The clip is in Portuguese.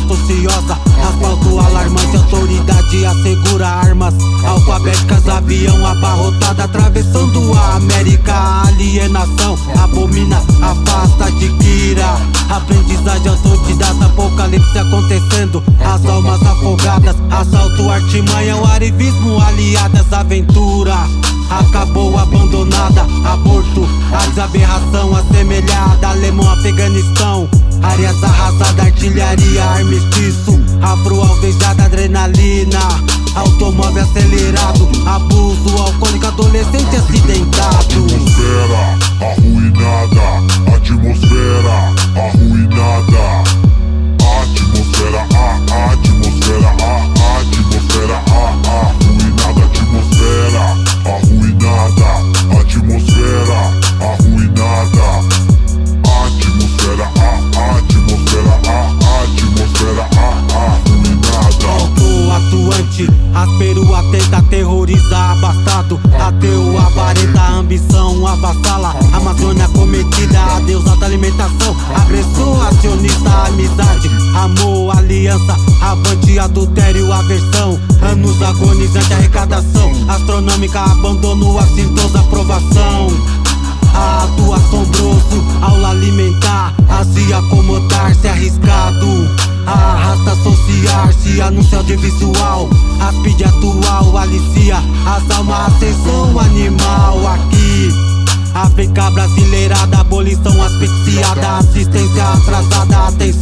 resposta ociosa. Asfalto alarmante, autoridade assegura armas alfabéticas, avião abarrotado, atravessando a América. Alienação, abomina, afasta, adquira. Aprendizagem autodidata, apocalipse acontecendo, as almas afogadas. Assalto, artimanha, o arivismo, aliadas, aventura acabou abandonada. Aborto, a desaberração assemelhada. Alemão, Afeganistão, áreas arrasadas, artilharia, armistício, afro-alvejada, adrenalina, automóvel acelerado, abuso alcoólico, adolescente acidentado. Atmosfera arruinada, atmosfera arruinada, atmosfera, a atmosfera, a atmosfera arruinada, atmosfera arruinada, atmosfera arruinada, atmosfera, a atmosfera, a atmosfera arruinada. Alto, atuante, áspero, atenta, aterroriza, abastado, ateu, avarenta, ambição, avassala. Amazônia cometida, adeus alta alimentação, agressor, acionista, amizade, amor, aliança, avante, adultério, aversão, anos agonizante, arrecadação astronômica, abandono, assintosa, aprovação. Ato assombroso, aula alimentar, a se acomodar, se arriscado, arrasta associar-se, anúncio audiovisual, aspide atual, alicia as almas, ascensão animal. Aqui, África brasileirada, abolição asfixiada, assistência atrasada, atenção.